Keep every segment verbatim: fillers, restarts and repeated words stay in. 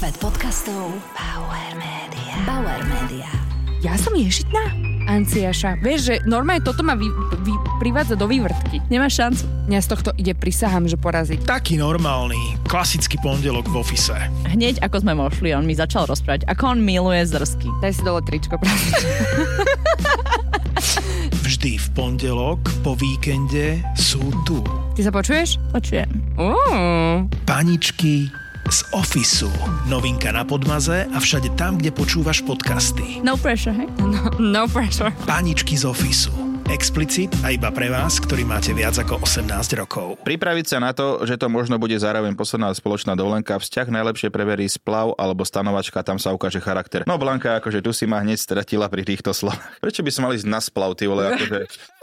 Svet podcastov Bauer Media. Bauer Media. Ja som ješitná? Anciaša. Vieš, že normálne toto ma vy, vy, privádza do vývrtky. Nemáš šancu. Mňa z tohto ide, prisahám, že porazí. Taký normálny, klasický pondelok v office. Hneď ako sme vošli, on mi začal rozprávať, ako on miluje zrsky. Daj si dole tričko, prosím. Vždy v pondelok po víkende sú tu. Ty sa počuješ? Počujem. Uh. Paničky z Officeu. Novinka na Podmaze a všade tam, kde počúvaš podcasty. No pressure, hej? No, no pressure. Paničky z Officeu. Explicit a iba pre vás, ktorí máte viac ako osemnásť rokov. Pripraviť sa na to, že to možno bude zároveň posledná spoločná dovolenka, vzťah najlepšie preverí splav alebo stanovačka, tam sa ukáže charakter. No Blanka, akože tu si ma hneď stratila pri týchto slovách. Prečo by som mal ísť na splav, ty vole, akože...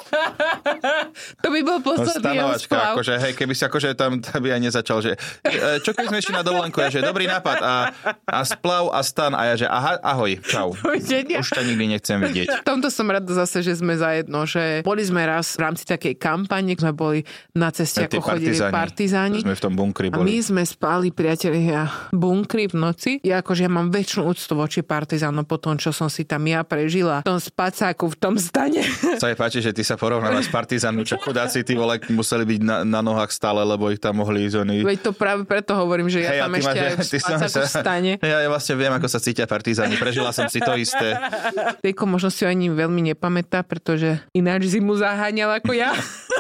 To by bol No, posledný stanovačka, splav. akože, hej, keby si akože tam by aj nezačal, že e, čo keď sme išli na dovolenku, ja, že dobrý nápad a, a splav a stan a ja, že aha, ahoj, čau. Už ťa nikdy nechcem vidieť. V tomto som rada zase, že sme zajedno, že boli sme raz v rámci takej kampane, sme boli na ceste, Tí ako chodili partizáni. Sme v tom bunkri A boli. my sme spali, priatelia, bunkri v noci. Ja akože ja mám väčšinu úctu voči partizánom po tom, čo som si tam ja prežila. V tom spacáku, v tom stane. Sa je páči, že ty sa porovnávaš s partizánmi, čo chudáci tí vole museli byť na, na nohách stále, lebo ich tam mohli ísť oni. Veď to práve preto hovorím, že ja Hej, tam a ty ešte máš- aj v ty som spacáku sa- v stane. Ja, ja vlastne viem, ako sa cítia partizáni. Prežila som si to isté. Tejko možno si ho ani veľmi nepamätá, pretože ináč zimu zaháňal ako ja.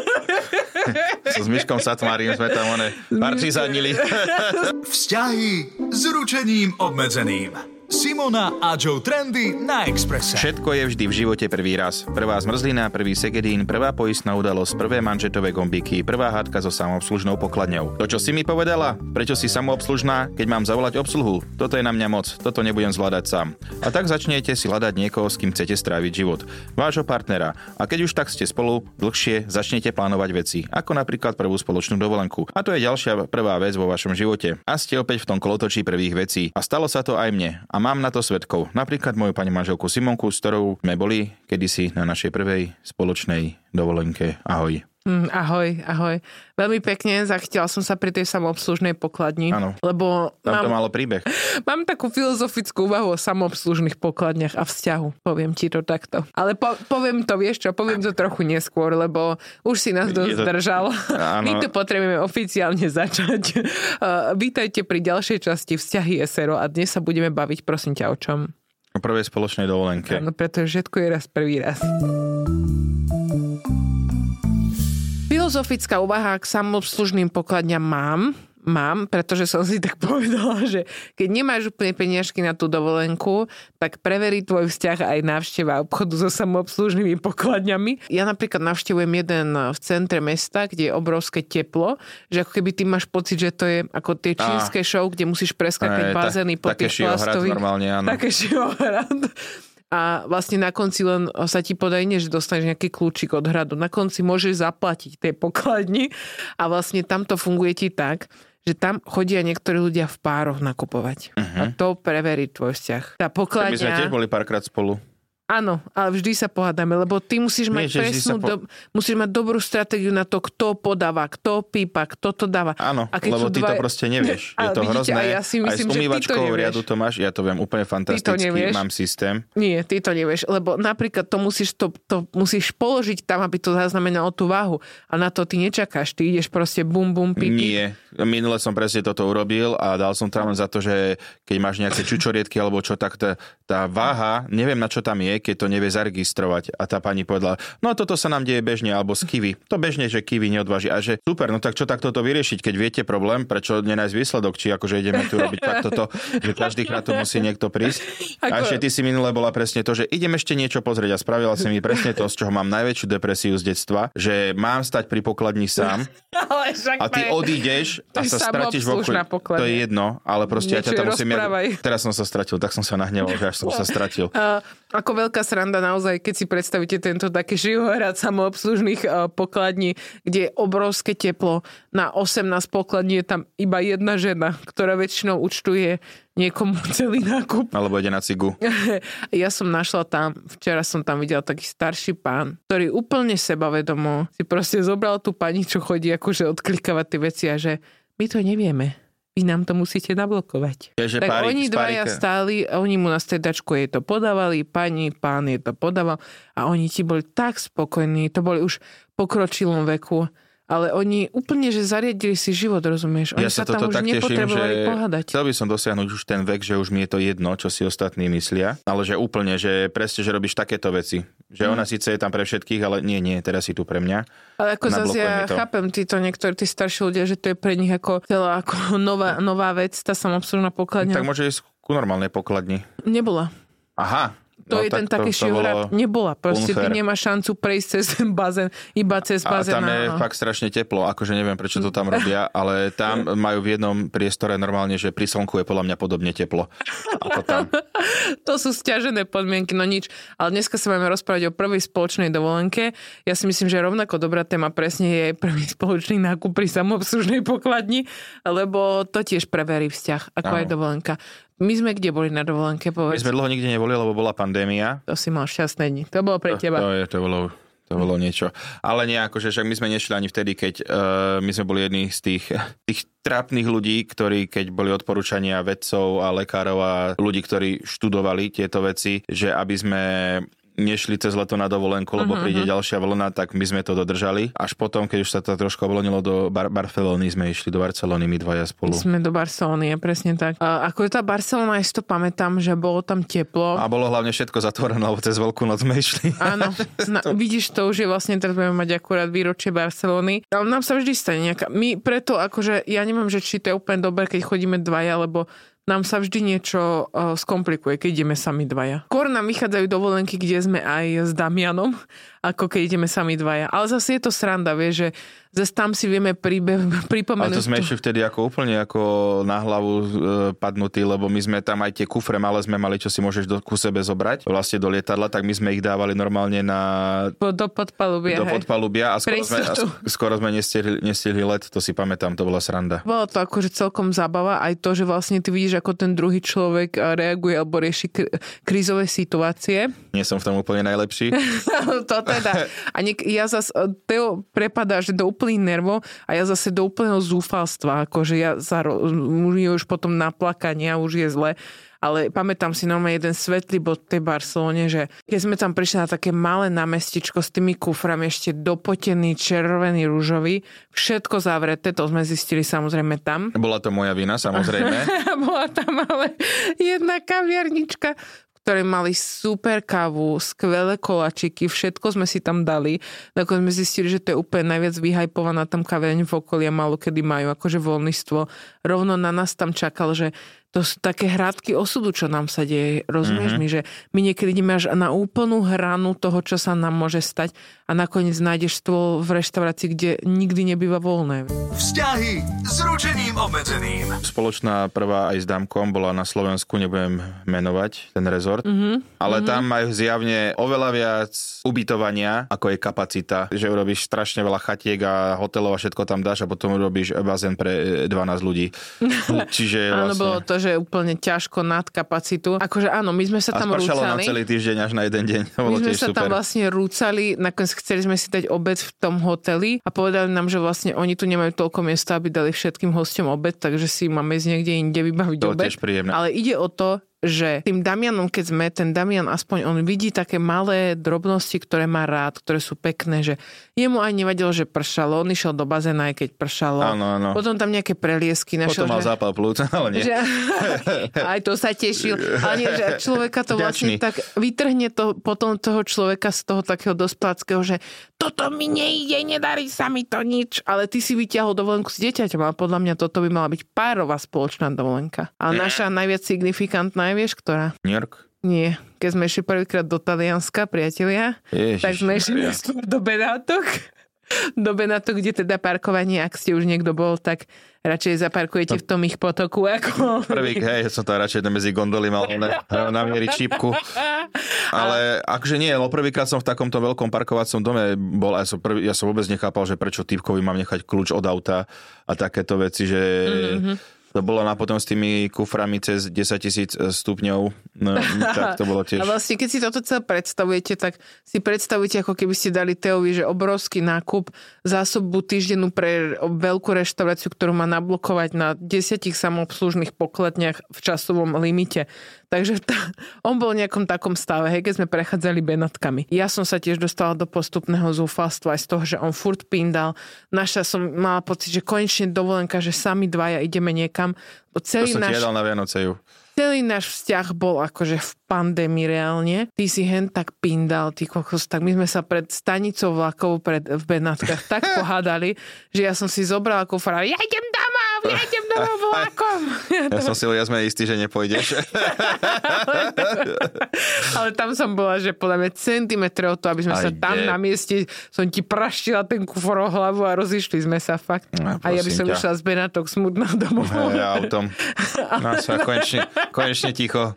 So s Myškom Satmárim sme tam one partizánili. Vzťahy s ručením obmedzeným. Simona a Joe Trendy na Expresse. Všetko je vždy v živote prvý raz. Prvá zmrzlina, prvý segedín, prvá poistná udalosť, prvé manžetové gombíky, prvá hádka so samoobslužnou pokladňou. To, čo si mi povedala? Prečo si samoobslužná, keď mám zavolať obsluhu? Toto je na mňa moc, toto nebudem zvládať sám. A tak začnete si hľadať niekoho, s kým chcete stráviť život. Vášho partnera. A keď už tak ste spolu dlhšie, začnete plánovať veci, ako napríklad prvú spoločnú dovolenku. A to je ďalšia prvá vec vo vašom živote. A ste opäť v tom kolotočí prvých vecí. A stalo sa to aj mne. A mám na to svedkov. Napríklad moju pani manželku Simonku, s ktorou sme boli kedysi na našej prvej spoločnej dovolenke. Ahoj. Mm, ahoj, ahoj. Veľmi pekne zachytila som sa pri tej samoobslužnej pokladni. Áno. Lebo Tam to mám, malo príbeh. mám takú filozofickú úvahu o samoobslužných pokladniach a vzťahu. Poviem ti to takto. Ale po, poviem to, vieš čo, poviem to trochu neskôr, lebo už si nás dosť Je to- zdržal. Áno. My to potrebujeme oficiálne začať. Uh, vítajte pri ďalšej časti Vzťahy es er o a dnes sa budeme baviť, prosím ťa, o čom? O prvej spoločnej dovolenke. No, pretože všetko je raz prvý raz. Filozofická úvaha k samoobslužným pokladňam mám, mám, pretože som si tak povedala, že keď nemáš úplne peniažky na tú dovolenku, tak preverí tvoj vzťah aj návšteva obchodu so samoobslužnými pokladňami. Ja napríklad navštevujem jeden v centre mesta, kde je obrovské teplo, že ako keby ty máš pocit, že to je ako tie čínske show, kde musíš preskakať Aj, ta- bazény po také tých šiohrad plastových. normálne, áno. Také šiohrad. A vlastne na konci len sa ti podají, nie, že dostaneš nejaký kľúčik od hradu. Na konci môžeš zaplatiť tej pokladni a vlastne tam to funguje ti tak, že tam chodia niektorí ľudia v pároch nakupovať. Uh-huh. A to preverí tvoj vzťah. Tá My sme pokladňa... tiež boli párkrát spolu. Áno, ale vždy sa pohádame, lebo ty musíš mať Nie, že vždy presnú, sa po- do, musíš mať dobrú stratégiu na to, kto podáva, kto pípa, kto to dáva. Áno, A keď lebo sú ty dva- to proste nevieš. Je Ale to vidíte, hrozné. a ja si myslím, aj s že ty to umývačkou nevieš. riadu to máš, ja to viem úplne fantasticky, nevieš. mám systém. Nie, ty to nevieš, lebo napríklad to musíš, to, to musíš položiť tam, aby to zaznamenalo tú váhu. A na to ty nečakáš, ty ideš proste bum, bum, pipi. Nie, minule som presne toto urobil a dal som tam len za to, že keď máš nejaké čučoriedky alebo čo, tak tá, tá váha, neviem na čo tam je, keď to nevie zaregistrovať. A tá pani povedala, no toto sa nám deje bežne, alebo z kiwi. To bežne, že kiwi neodváži. A že super, no tak čo takto to vyriešiť, keď viete problém, prečo nenájsť výsledok, či akože ideme tu robiť takto to, že každýkrát tu musí niekto prísť. A Ako- ešte ty si minule bola presne to, že idem ešte niečo pozrieť a spravila si mi presne to, z čoho mám najväčšiu depresiu z detstva, že mám stať pri pokladni sám Ale však a ty to je- odídeš to a je sa stratíš v samoobslužná okolí. pokladňa. To je jedno, ale proste ja ťa Niečo tam musím... rozprávaj. Teraz som sa stratil, tak som sa nahneval, že až som sa stratil. Uh, ako veľká sranda naozaj, keď si predstavíte tento taký živohrad samoobslužných uh, pokladní, kde je obrovské teplo. Na osemnásť pokladní je tam iba jedna žena, ktorá väčšinou účtuje niekomu celý nákup. Alebo ide na cigu. Ja som našla tam, včera som tam videla taký starší pán, ktorý úplne sebavedomo si proste zobral tú pani, čo chodí akože odklikávať tie veci a že my to nevieme. My vy nám to musíte nablokovať. Keďže tak párik, oni dvaja spárika. stáli, oni mu na striedačku jej to podávali, pani, pán jej to podával a oni ti boli tak spokojní, to boli už v pokročilom veku. Ale oni úplne, že zariadili si život, rozumieš? Oni Ja sa sa tam toto už tak teším, nepotrebovali že pohádať. chcel by som dosiahnuť už ten vek, že už mi je to jedno, čo si ostatní myslia, ale že úplne, že presne, že robíš takéto veci. Že ona síce je tam pre všetkých, ale nie, nie, teraz si tu pre mňa. Ale ako zase ja to. chápem títo niektorí, tí starší ľudia, že to je pre nich ako celá ako nová, nová vec, tá samoobslužná pokladňa. Tak môže ísť ku normálnej pokladni. Nebola. Aha. To no, je ten tak taký to, to šivrat. Nebola. Proste unfair. ty nemáš šancu prejsť cez ten bazén, iba cez A bazén. tam je a... fakt strašne teplo, akože neviem, prečo to tam robia, ale tam majú v jednom priestore normálne, že pri slnku je podľa mňa podobne teplo. Ako tam. To sú sťažené podmienky, no nič. Ale dneska sa máme rozprávať o prvej spoločnej dovolenke. Ja si myslím, že rovnako dobrá téma presne je prvý spoločný nákup pri samoobslužnej pokladni, lebo to tiež preverí vzťah, ako Áno. aj dovolenka. My sme kde boli na dovolenke, My povedz. sme dlho nikde neboli, lebo bola pandémia. To si mal šťastné dni. To bolo pre To, teba. to, je, to, bolo, to bolo niečo. Ale nie, akože však my sme nešli ani vtedy, keď uh, my sme boli jedni z tých, tých trápnych ľudí, ktorí, keď boli odporúčania vedcov a lekárov a ľudí, ktorí študovali tieto veci, že aby sme nešli cez leto na dovolenku, lebo uh-huh, príde uh-huh. ďalšia vlna, tak my sme to dodržali. Až potom, keď už sa to trošku oblonilo do Bar- Barcelony, sme išli do Barcelony, my dvaja spolu. Sme do Barcelony, je presne tak. A ako je tá Barcelona, ja si to pamätám, že bolo tam teplo. A bolo hlavne všetko zatvorené, lebo cez Veľkú noc sme išli. Áno, na, vidíš, to už je vlastne, teraz budeme mať akurát výročie Barcelony. Ale nám sa vždy stane nejaká... My preto, akože, ja neviem, že či to je úplne dobré, keď chodíme dvaja, lebo nám sa vždy niečo uh, skomplikuje, keď ideme sami dvaja. Skôr nám vychádzajú dovolenky, kde sme aj s Damianom, ako keď ideme sami dvaja. Ale zase je to sranda, vieš, že zase tam si vieme príbe, pripomenúť. Ale to sme išli vtedy ako úplne ako na hlavu e, padnutí, lebo my sme tam aj tie kufre malé sme mali, čo si môžeš do, ku sebe zobrať, vlastne do lietadla, tak my sme ich dávali normálne na... Po, do podpalubia, do hej. podpalubia a skoro sme, a skoro sme nestihli, nestihli let, to si pamätám, to bola sranda. Bolo to akože celkom zábava, aj to, že vlastne ty vidíš, ako ten druhý človek reaguje alebo rieši kr- krízové situácie. Nie som v tom úplne najlepší. To teda. A niek- ja zase, Teo prepadá, že do úplných nervov a ja zase do úplného zúfalstva, akože ja sa ro- je už potom naplakanie a už je zle. Ale pamätám si normálne jeden svetlý bod v tej Barcelone, že keď sme tam prišli na také malé námestičko s tými kuframi, ešte dopotený, červený, rúžový, všetko zavreté, to sme zistili samozrejme tam. Bola to moja vina, samozrejme. Bola tam ale jedna kaviarnička, ktoré mali super kávu, skvelé kolačiky, všetko sme si tam dali. Nakoniec sme zistili, že to je úplne najviac vyhajpovaná tam kaviareň v okolí a málo kedy majú akože voľníctvo. Rovno na nás tam čakal, že to sú také hrádky osudu, čo nám sa deje. Rozumieš mm-hmm. mi, že my niekedy ideme až na úplnú hranu toho, čo sa nám môže stať a nakoniec nájdeš stôl v reštaurácii, kde nikdy nebýva voľné. Vzťahy s ručením obmedzeným. Spoločná prvá aj s Damkom bola na Slovensku, nebudem menovať ten rezort, mm-hmm. ale mm-hmm. tam majú zjavne oveľa viac ubytovania, ako je kapacita, že urobíš strašne veľa chatiek a hotelov a všetko tam dáš a potom urobíš bazén pre dvanásť ľudí. Čiže Áno, vlastne... bolo to, že úplne ťažko nad kapacitu. Akože áno, my sme sa a tam rúcali. A nám celý týždeň až na jeden deň. To my sme tiež sa super. tam vlastne rúcali, nakoniec chceli sme si dať obed v tom hoteli a povedali nám, že vlastne oni tu nemajú toľko miesta, aby dali všetkým hosťom obed, takže si máme z niekde inde vybaviť to obed. Tiež príjemné. Ale ide o to, že tým Damianom, keď sme, ten Damian aspoň on vidí také malé drobnosti, ktoré má rád, ktoré sú pekné, že jemu aj nevadilo, že pršalo, on išiel do bazéna, aj keď pršalo. Áno, áno. Potom tam nejaké preliesky našiel. Potom mal že... zápal plúc, ale nie. Že, aj to sa tešil. Ale nie, že človeka to vlastne Vďačný. tak vytrhne to potom toho človeka z toho takého dospáckého, že toto mi nejde, nedarí sa mi to nič. Ale ty si vyťahol dovolenku s dieťaťom, ale podľa mňa toto by mala byť párová spoločná dovolenka. A naša najviac signifikantná, vieš, ktorá? New York? Nie. Keď sme išli prvýkrát do Talianska, priatelia, Ježiš, tak sme išli ja. do Benátok. Do Benátok, kde teda parkovanie, ak ste už niekto bol, tak radšej zaparkujete v tom ich potoku. Ako... Prvý, hej, som to radšej medzi gondoly mal na, namieriť šípku. Ale akože nie, lebo prvýkrát som v takomto veľkom parkovacom dome bol a ja som, prvý, ja som vôbec nechápal, že prečo typkovi mám nechať kľúč od auta a takéto veci, že... Mm-hmm. To bolo na potom s tými kuframi cez desaťtisíc stupňov. No, tak to bolo tiež. A vlastne, keď si toto celé predstavujete, tak si predstavujete, ako keby ste dali Teovi, že obrovský nákup, zásobu týždennú pre veľkú reštauráciu, ktorú má nablokovať na desiatich samoobslužných pokladniach v časovom limite. Takže tá, on bol v nejakom takom stave, hej, keď sme prechádzali Benátkami. Ja som sa tiež dostala do postupného zúfalstva aj z toho, že on furt pindal. Naša som mala pocit, že konečne dovolenka, že sami dvaja ideme niekam. Celý to som náš, ti jedal na Vianoce ju. Celý náš vzťah bol akože v pandémii reálne. Ty si hen tak pindal, ty kokos, tak my sme sa pred stanicou vlakovou pred, v Benátkach tak pohádali, že ja som si zobrala kufra, ja idem domov, ja idem domov vlakom. Ja, to... ja som si ja sme istí, že nepôjdeš. ale, ale tam som bola, že podľa mňa centimetre od to, aby sme Aj sa tam je. na mieste, som ti praštila ten kufor o hlavu a rozišli sme sa fakt. No, a ja by som ťa. išla z Benátok smutná domov. Ja autom. No sa konečne, konečne ticho.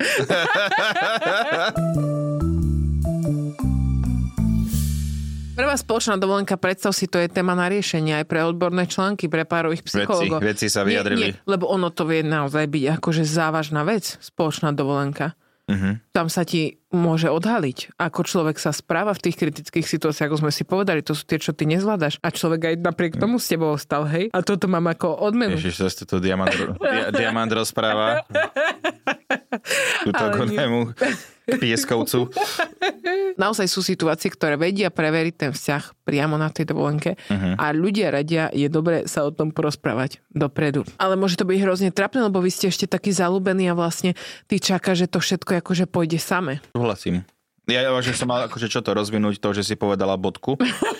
Prvá spoločná dovolenka, predstav si, to je téma na riešenie aj pre odborné články, pre párových psychológov. Veci, veci sa vyjadrili. Nie, nie, lebo ono to vie naozaj byť akože závažná vec, spoločná dovolenka. Uh-huh. Tam sa ti môže odhaliť, ako človek sa správa v tých kritických situáciách, ako sme si povedali, to sú tie, čo ty nezvládaš. A človek aj napriek tomu s tebou ostal, hej? A toto mám ako odmenu. Ježiš, to tu diamant, dia, diamant rozpráva. Túto konému pieskovcu. Naozaj sú situácie, ktoré vedia preveriť ten vzťah priamo na tej dovolenke uh-huh. a ľudia radia, je dobre sa o tom porozprávať dopredu. Ale môže to byť hrozne trapné, lebo vy ste ešte takí zalúbení a vlastne ty čaká, že to všetko akože pôjde same. Súhlasím. Ja že som mal akože čo to rozvinúť, to, že si povedala bodku.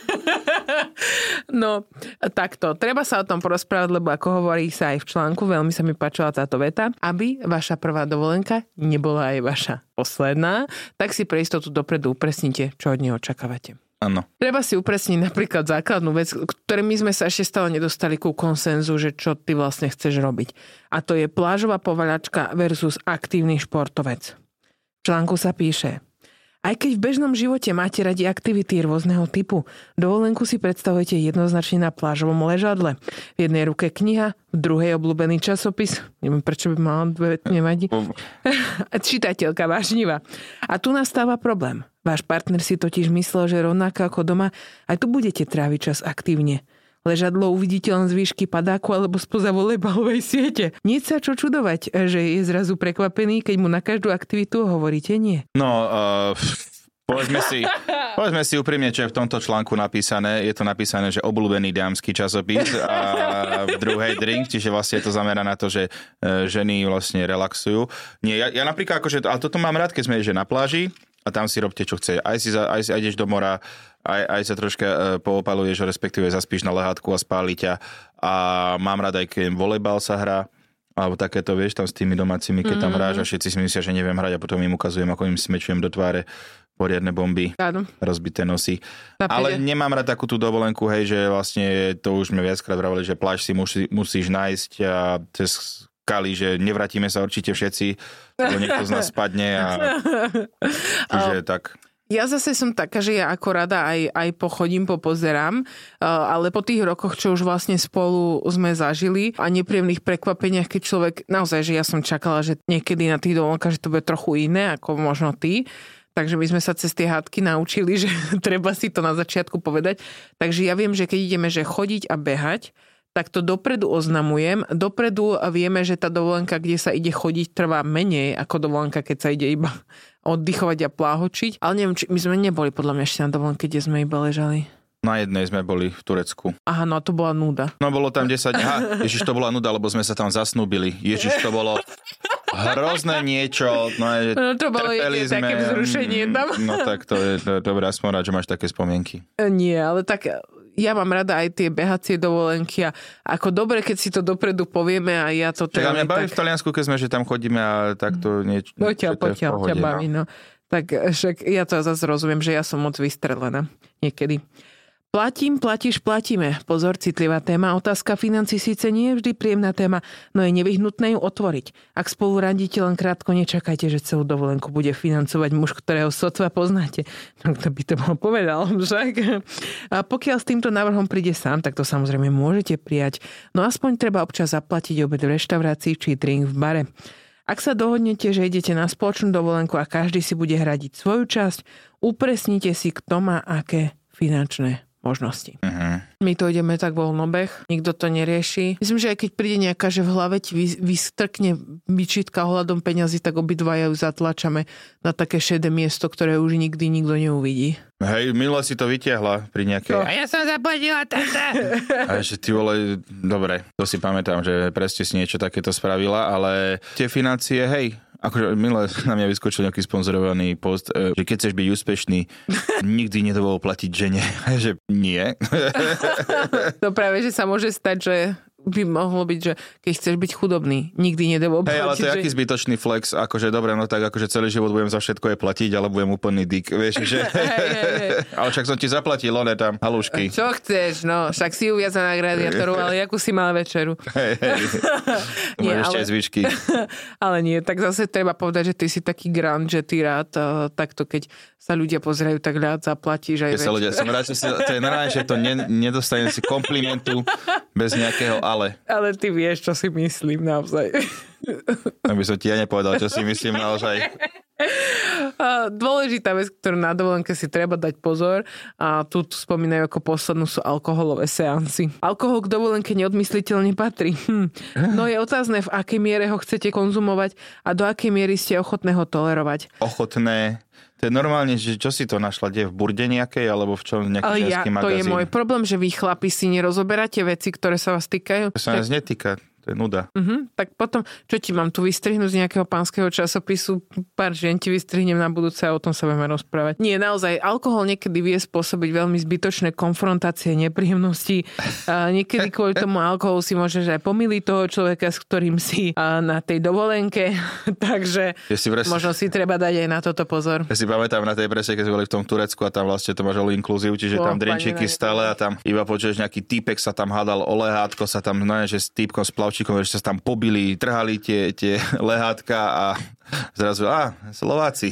No, takto. Treba sa o tom porozprávať, lebo ako hovorí sa aj v článku, veľmi sa mi páčila táto veta, aby vaša prvá dovolenka nebola aj vaša posledná, tak si pre istotu dopredu upresnite, čo od neho očakávate. Áno. Treba si upresniť napríklad základnú vec, ktoré my sme sa ešte stále nedostali ku konsenzu, že čo ty vlastne chceš robiť. A to je plážová povaľačka versus aktívny športovec. V článku sa píše: aj keď v bežnom živote máte radi aktivity rôzneho typu, dovolenku si predstavujete jednoznačne na plážovom ležadle. V jednej ruke kniha, v druhej obľúbený časopis. Neviem, prečo by mala dve, nevadí. Čitateľka vášnivá. A tu nastáva problém. Váš partner si totiž myslel, že rovnako ako doma, aj tu budete tráviť čas aktívne. Ležadlo uvidíte len z výšky padáku alebo spoza volejbalovej siete. Nie sa čo čudovať, že je zrazu prekvapený, keď mu na každú aktivitu hovoríte nie. No, uh, povedzme si, povedzme si úprimne, čo je v tomto článku napísané. Je to napísané, že obľúbený dámsky časopis a v druhej drink, čiže vlastne je to zamerané na to, že ženy vlastne relaxujú. Nie, ja, ja napríklad, akože, ale toto mám rád, keď sme že na pláži a tam si robte, čo chce. Aj si, aj si aj ideš do mora, Aj, aj sa troška e, poopaluješ, respektíve zaspíš na lehátku a spáli ťa. A mám rád aj, keď volejbal sa hrá, alebo takéto, vieš, tam s tými domácimi, keď tam hráš a všetci si myslia, že neviem hrať a potom im ukazujem, ako im smečujem do tváre poriadne bomby, Áno. rozbité nosy. Napríklad. Ale nemám rád takú tú dovolenku, hej, že vlastne to už sme viackrát vravili, že pláž si musí, musíš nájsť a cez kali, že nevrátime sa určite všetci, lebo niekto z nás spadne a čiže oh. tak... Ja zase som taká, že ja ako rada aj, aj pochodím, popozerám, ale po tých rokoch, čo už vlastne spolu sme zažili a nepríjemných prekvapeniach, keď človek, naozaj, že ja som čakala, že niekedy na tých dovolenkách, že to bude trochu iné, ako možno ty, takže my sme sa cez tie hádky naučili, že treba si to na začiatku povedať. Takže ja viem, že keď ideme, že chodiť a behať, tak to dopredu oznamujem. Dopredu vieme, že tá dovolenka, kde sa ide chodiť, trvá menej ako dovolenka, keď sa ide iba oddychovať a pláhočiť. Ale neviem, či my sme neboli podľa mňa ešte na dovolenke, kde sme iba ležali. Na jednej sme boli v Turecku. Aha, no to bola núda. No bolo tam desať... Aha, ježiš, to bola núda, lebo sme sa tam zasnúbili. Ježiš, to bolo hrozné niečo. No, no to bolo jedne sme... také vzrušenie tam. No tak to je to, dobré, aspoň rád, že máš také spomienky. Nie, ale tak... Ja mám rada aj tie behacie dovolenky a ako dobre, keď si to dopredu povieme a ja to... Čiže mňa baví tak... v Taliansku, keď sme, že tam chodíme a takto niečo... Poďa, poďa, ťa baví, no. Tak však ja to zase rozumiem, že ja som moc vystrelená niekedy. Platím, platíš, platíme. Pozor, citlivá téma. Otázka financí síce nie je vždy príjemná téma, no je nevyhnutné ju otvoriť. Ak spolu randíte, len krátko nečakajte, že celú dovolenku bude financovať muž, ktorého sotva poznáte. No kto by to bol povedal, však? A pokiaľ s týmto návrhom príde sám, tak to samozrejme môžete prijať. No aspoň treba občas zaplatiť obed v reštaurácii či drink v bare. Ak sa dohodnete, že idete na spoločnú dovolenku a každý si bude hradiť svoju časť, upresnite si, kto má aké finančné možnosti. Uh-huh. My to ideme tak voľnobeh, nikto to nerieši. Myslím, že aj keď príde nejaká, že v hlave ti vystrkne vyčítka ohľadom peňazí, tak obidvaja ju zatlačame na také šedé miesto, ktoré už nikdy nikto neuvidí. Hej, Mila si to vytiahla pri nejakej... A ja som zaplatila tata. A že ty vole, dobre, to si pamätám, že presne si niečo takéto spravila, ale tie financie, hej, akože Mila na mňa vyskočil nejaký sponzorovaný post, že keď chceš byť úspešný, nikdy nedovol platiť žene. Že nie. To práve, že sa môže stať, že by mohlo byť, že keď chceš byť chudobný, nikdy nedovol platiť. Hej, ale to je že... aký zbytočný flex, akože dobre, no tak akože celý život budem za všetko je platiť, ale budem úplný dick, vieš, že... Hej, hej, hej. Ale však som ti zaplatil, one tam, halušky. Čo chceš, no, však si uviazaná k radiátoru, ale jakú si mala večeru. Hej, hej. Nie, ešte ale... aj zvyšky. Ale nie, tak zase treba povedať, že ty si taký grand, že ty rád uh, takto, keď sa ľudia pozerajú, tak rád zaplatíš aj večer. Ľudia, som rád, že si, to je normálne, že to ne, nedostanem si komplimentu bez nejakého ale. Ale ty vieš, čo si myslím naozaj. Aby som ti ja nepovedal, čo si myslím naozaj. Dôležitá vec, ktorú na dovolenke si treba dať pozor, a tu spomínajú ako poslednú, sú alkoholové seansy. Alkohol k dovolenke neodmysliteľne patrí. Hm. No je otázne, v akej miere ho chcete konzumovať a do akej miery ste ochotné ho tolerovať. Ochotné... To je normálne, že čo si to našla? Kde? V burde nejakej? Alebo v čom? Nejaký ženský ja, magazín? To je môj problém, že vy chlapi si nerozoberáte veci, ktoré sa vás týkajú. To sa nás netýka. To je nuda. Uh-huh. Tak potom, čo ti mám tu vystrihnúť z nejakého pánskeho časopisu? Pár žien ti vystrihnem na budúce a o tom sa budeme rozprávať. Nie, naozaj, alkohol niekedy vie spôsobiť veľmi zbytočné konfrontácie, nepríjemnosti. A niekedy kvôli tomu alkoholu si môžeš aj pomýliť toho človeka, s ktorým si na tej dovolenke. Takže si vres... možno si treba dať aj na toto pozor. Ja si pamätám na tej prese, keď sme boli v tom Turecku a tam vlastne to máš all inclusive, čiže o, tam drinčiky stále a tam iba počuješ nejaký týpek sa tam hádal o lehátko, sa tam, no že s týpkom splav že sa tam pobili, trhali tie, tie lehátka a zrazu, á, Slováci.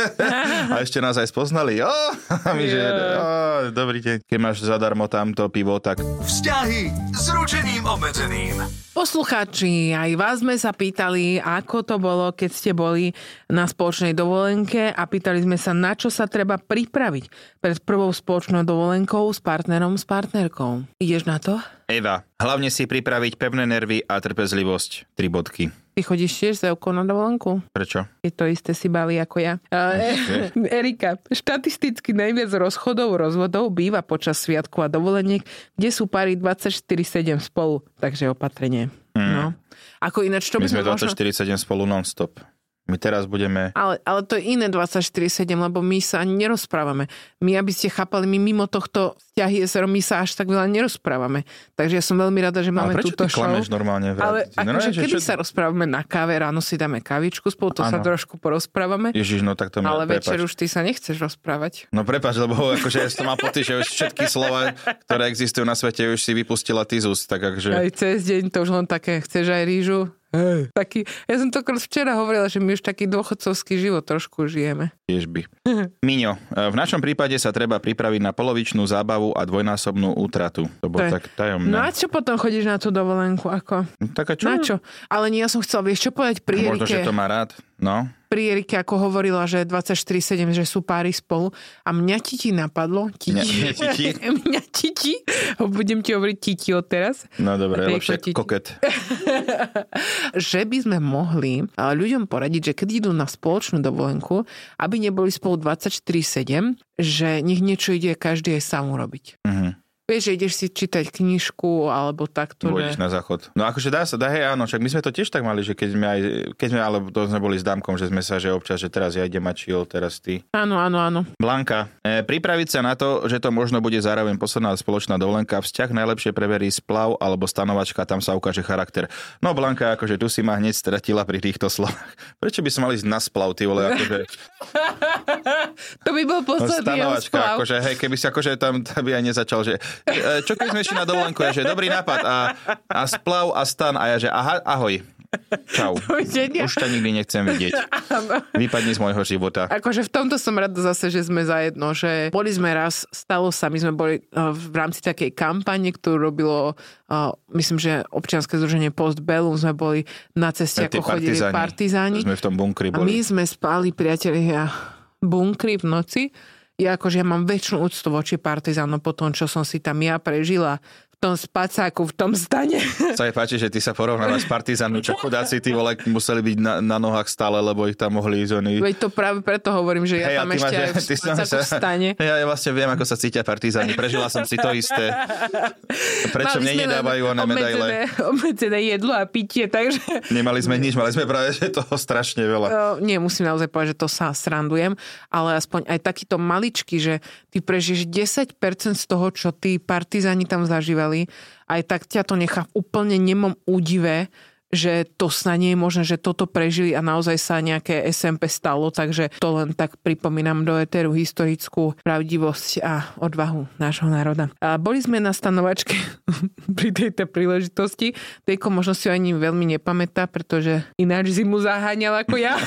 A ešte nás aj spoznali. Ó, my, že, ó, dobrý deň. Keď máš zadarmo tamto pivo, tak... Vzťahy s ručením obmedzeným. Poslucháči, aj vás sme sa pýtali, ako to bolo, keď ste boli na spoločnej dovolenke a pýtali sme sa, na čo sa treba pripraviť pred prvou spoločnou dovolenkou s partnerom, s partnerkou. Ideš na to? Eva, hlavne si pripraviť pevné nervy a trpezlivosť. Tri bodky. Ty chodíš tiež s Evkou na dovolenku? Prečo? Je to isté si baví ako ja. Okay. Erika, štatisticky najviac rozchodov, rozvodov býva počas sviatku a dovoleniek, kde sú páry dvadsaťštyri sedem spolu. Takže opatrenie. Mm. No. Ako ináč, to My by sme možno... dvadsaťštyri sedem spolu non-stop. My teraz budeme... Ale, ale to je iné dvadsaťštyri sedem, lebo my sa ani nerozprávame. My, aby ste chápali, my mimo tohto vzťahy es er o, my sa až tak veľa nerozprávame. Takže ja som veľmi rada, že máme túto show. Ale prečo ty klameš normálne? Ale akože kedy čo... sa rozprávame na káve, ráno si dáme kavičku, spolu to ano. Sa trošku porozprávame. Ježiš, no tak to mi Ale prepáč. Večer už ty sa nechceš rozprávať. No prepáč, lebo akože ja som mal pocit, že už všetky slova, ktoré existujú na svete, už si vypustila ty z úst, tak akože... Aj cez deň to už len také, chceš aj rýžu? Hey. Taký, ja som to včera hovorila, že my už taký dôchodcovský život trošku žijeme. Tiež by. Miňo, v našom prípade sa treba pripraviť na polovičnú zábavu a dvojnásobnú útratu. To bolo tak tajomné. No a čo potom chodíš na tú dovolenku? Ako? Tak a čo? Na čo? Ale nie, ja som chcela, vieš čo povedať pri Erike. Možno, že to má rád. No. Pri Erike, ako hovorila, že dvadsaťštyri sedem, že sú páry spolu. A mňa titi napadlo. Titi. Mňa titi? mňa titi. Budem ti hovoriť titi od teraz. No dobre, lepšie koket. Že by sme mohli ľuďom poradiť, že keď idú na spoločnú dovolenku, aby neboli spolu dvadsaťštyri sedem, že nech niečo ide každý aj sám urobiť. Uh-huh. Vieš, že ideš si čítať knižku, alebo takto. Pôjdeš že... na záchod. No akože dá sa, dá, hej, áno, však my sme to tiež tak mali, že keď sme aj, keď sme, alebo to sme boli s Dámkom, že sme sa, že občas, že teraz ja idem mať chill, teraz ty. Áno, áno, áno. Blanka, e, pripraviť sa na to, že to možno bude zároveň posledná spoločná dovolenka, vzťah najlepšie preverí splav alebo stanovačka, tam sa ukáže charakter. No Blanka, akože tu si ma hneď stratila pri týchto slovách. Prečo by som mali ísť na splav, ty vole, akože... To by bol posledný no, jeho splav. Akože, hej, keby si akože tam, tam by aj nezačal, že e, čo keď sme išli na dovolenku, ja, že dobrý nápad a, a splav a stan a ja, že aha, ahoj. Čau. Už ťa nikdy nechcem vidieť. Vypadni z môjho života. Akože v tomto som rada zase, že sme zajedno, že boli sme raz, stalo sa, my sme boli v rámci takej kampane, ktorú robilo, myslím, že občianske združenie Postbellum, sme boli na ceste, ako chodili partizáni. Sme v tom bunkri boli. A my sme spali, priatelia, bunkri v noci. Ja akože ja mám väčšinu úctu voči partizánom po tom, čo som si tam ja prežila v tom spacáku, v tom stane. Sa je páči, že ty sa porovnávaš s partizánmi, čo chudáci tí vole museli byť na, na nohách stále, lebo ich tam mohli ísť oni. Veď to práve preto hovorím, že ja hey, tam ešte máš, aj v spacáku sa, v stane. Ja, ja vlastne viem, ako sa cítia partizáni. Prežila som si to isté. Prečo mne nedávajú one medaile? Obmedzené jedlo a pitie, takže... Nemali sme nič, mali sme práve že toho strašne veľa. No, nie, musím naozaj povedať, že to sa srandujem, ale aspoň aj takýto maličky, že ty prežiješ desať percent z toho, čo tí partizáni tam zažívali, aj tak ťa to nechá v úplne nemom údive, že to snad nie je možné, že toto prežili a naozaj sa nejaké es em pé stalo, takže to len tak pripomínam do éteru historickú pravdivosť a odvahu nášho národa. A boli sme na stanovačke pri tejto príležitosti. Tejko možno si ani veľmi nepamätá, pretože ináč zimu zaháňal ako ja.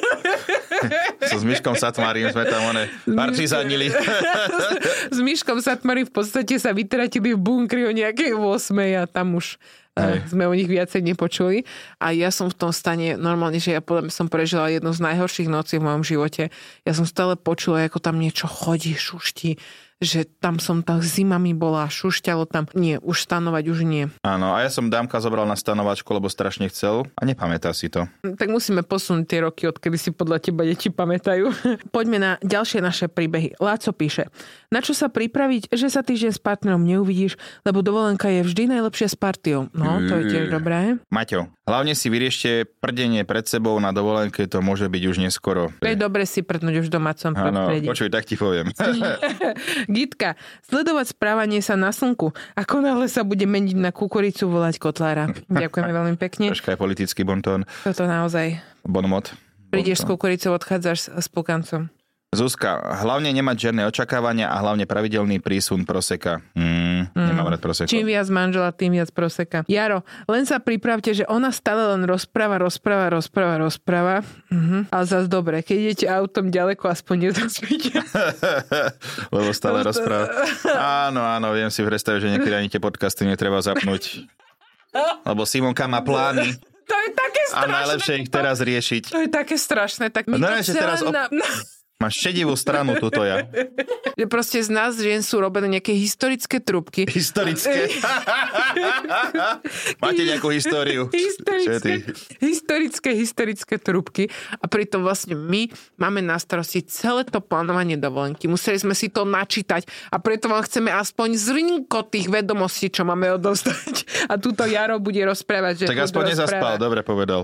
So s Miškom Satmárim sme tam one partizánili. S Miškom Satmárim v podstate sa vytratili v bunkri o nejakej ôsmej a tam už Hej. sme o nich viacej nepočuli. A ja som v tom stane, normálne, že ja podľa mňa som prežila jednu z najhorších nocí v mojom živote. Ja som stále počula, ako tam niečo chodí, šuští, že tam som tak zimami bola, šušťalo tam. Nie, už stanovať už nie. Áno, a ja som Dámka zobral na stanovačku, lebo strašne chcel a nepamätá si to. Tak musíme posunúť tie roky, odkedy si podľa teba deti pamätajú. Poďme na ďalšie naše príbehy. Láco píše, na čo sa pripraviť, že sa týždeň s partnerom neuvidíš, lebo dovolenka je vždy najlepšia s partiou. No, to je tiež dobré. Maťo, hlavne si vyriešte prdenie pred sebou na dovolenke, to môže byť už neskoro. To je dobre si prdnúť už v domácom prostredí. Áno, počuj, tak ti poviem. Gitka, sledovať správanie sa na slnku. Ako náhle sa bude meniť na kukuricu, volať kotlára. Ďakujeme veľmi pekne. Troška aj politický bontón. Toto naozaj. Bonmot. Prídeš s kukuricou, odchádzaš s pukancom. Zuzka, hlavne nemať žiadne očakávania a hlavne pravidelný prísun proseka. Mm, nemám rád proseka. Čím viac manžela, tým viac proseka. Jaro, len sa pripravte, že ona stále len rozpráva, rozpráva, rozpráva, rozpráva. Mhm. Ale zase dobre, keď idete autom ďaleko, aspoň nezaspíte. Lebo stále rozpráva. Áno, áno, viem si predstaviť, že niekedy ani tie podcasty netreba zapnúť. Lebo Simonka má plány. To je také strašné. A najlepšie ich teraz riešiť. To je také strašné. Tak my no, to teraz op- na... Máš šedivú stranu tuto ja. Že proste z nás žien sú robené nejaké historické trúbky. Historické? Máte nejakú históriu? Historické, historické, historické trúbky. A pritom vlastne my máme na starosti celé to plánovanie dovolenky. Museli sme si to načítať a preto vám chceme aspoň zrnko tých vedomostí, čo máme odostať. A túto Jaro bude rozprávať. Že tak aspoň nezaspal, dobre povedal.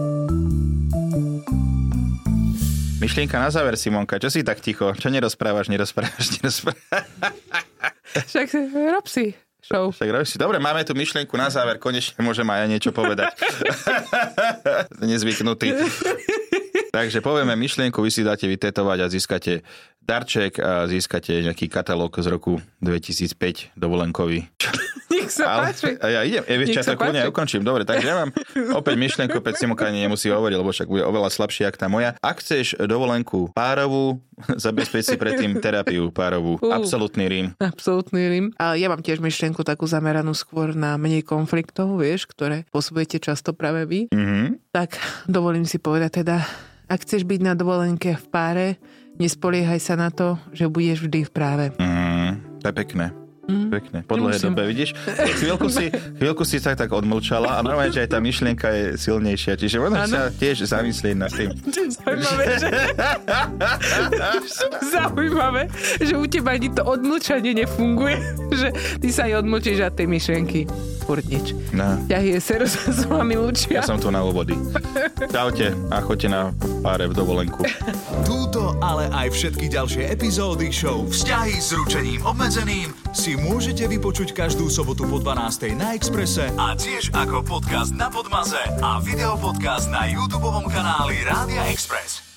Myšlienka na záver, Simonka. Čo si tak ticho? Čo nerozprávaš, nerozprávaš, nerozprávaš? Však rob si show. Však rob si. Dobre, máme tu myšlienku na záver. Konečne môžem aj ja niečo povedať. Nezvyknutý. Takže povieme myšlienku, vy si dáte vytetovať a získate darček a získate nejaký katalóg z roku dvetisícpäť dovolenkový. Nech sa páči. A ja idem, ja, vieš, ja to kľudne ukončím. Dobre, takže ja mám opäť myšlienku, opäť Simonka ani nemusí hovoriť, lebo však bude oveľa slabšia ako tá moja. Ak chceš dovolenku párovú, zabezpeč si predtým terapiu párovú. Uh, Absolutný Rím. Absolutný Rím. A ja mám tiež myšlienku takú zameranú skôr na menej konfliktov, vieš, ktoré posúbujete často práve vy. Mm-hmm. Tak dovolím si povedať teda, ak chceš byť na dovolenke v páre, nespoliehaj sa na to, že budeš vždy v práve. Mm, to je pekné. Mm. Pekne. Po dlhej dobe, vidíš? Chvíľku si, chvíľku si tak, tak odmlčala a normálne, že aj tá myšlienka je silnejšia. Čiže možno sa tiež zamyslieť nad tým. Zaujímavé, že... Zaujímavé, že u teba ani to odmlčanie nefunguje. Že ty sa aj odmlčíš a tej myšlienky furt nič. No. Ťahie seru sa s vami lučia. Ja som tu na úvody. Čaute a choďte na páre v dovolenku. Túto, ale aj všetky ďalšie epizódy show Vzťahy s ručením obmedzeným si môžete vypočuť každú sobotu po dvanástej na Expresse a tiež ako podcast na Podmaze a videopodcast na YouTubeovom kanáli Rádia Express.